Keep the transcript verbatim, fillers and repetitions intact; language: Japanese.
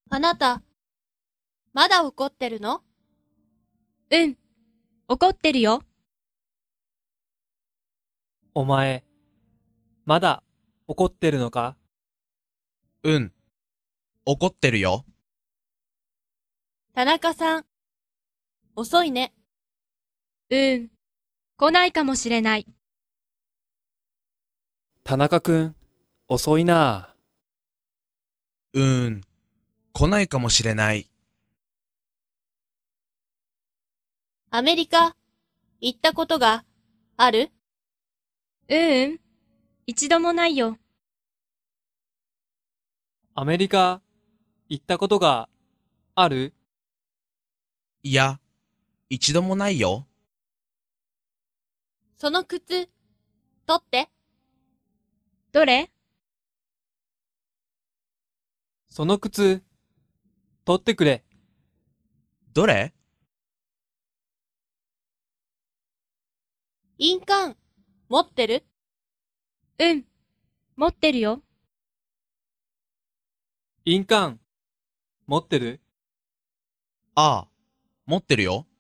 あなた、まだ怒ってるの？ うん、怒ってるよ。 お前、まだ怒ってるのか？ うん。怒ってるよ。 田中さん、遅いね。 うん、来ないかもしれない。 田中くん、遅いなあ。 うーん。来ないかもしれない。 アメリカ、行ったことがある？ ううん、一度もないよ。 アメリカ、行ったことがある？ いや、一度もないよ。 その靴、取って。 どれ？ その靴、取ってくれ。 どれ？ 印鑑、持ってる？ うん、持ってるよ。 印鑑、持ってる？ ああ、持ってるよ。